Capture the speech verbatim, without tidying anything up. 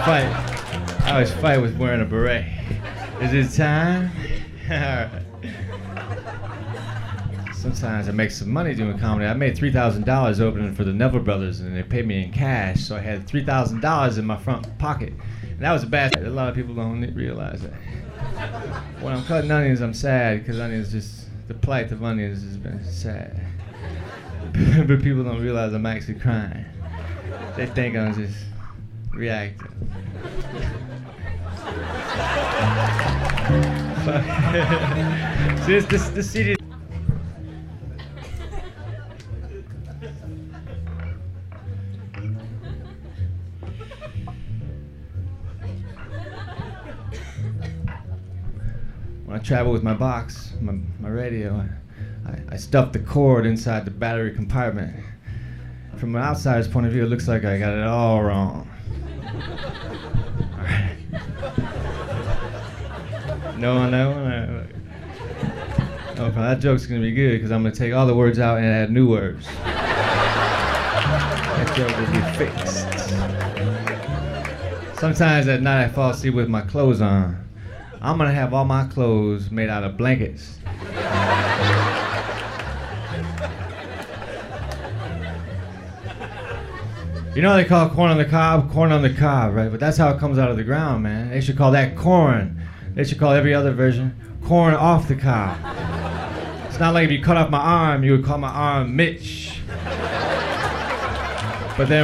fight. I always fight with wearing a beret. Is it time? All right. Sometimes I make some money doing comedy. I made three thousand dollars opening for the Neville Brothers, and they paid me in cash, so I had three thousand dollars in my front pocket. And that was a bad thing. A lot of people don't realize that. When I'm cutting onions, I'm sad, because onions just, the plight of onions has been sad. But people don't realize I'm actually crying. They think I'm just reacting. See, this, this, this C D. When I travel with my box, my, my radio, I, I stuff the cord inside the battery compartment. From an outsider's point of view, it looks like I got it all wrong. All right. No, no, no. Oh, that joke's gonna be good because I'm gonna take all the words out and add new words. That joke will be fixed. Sometimes at night I fall asleep with my clothes on. I'm gonna have all my clothes made out of blankets. You know they call corn on the cob, corn on the cob, right? But that's how it comes out of the ground, man. They should call that corn. They should call every other version corn off the cob. It's not like if you cut off my arm, you would call my arm Mitch. But then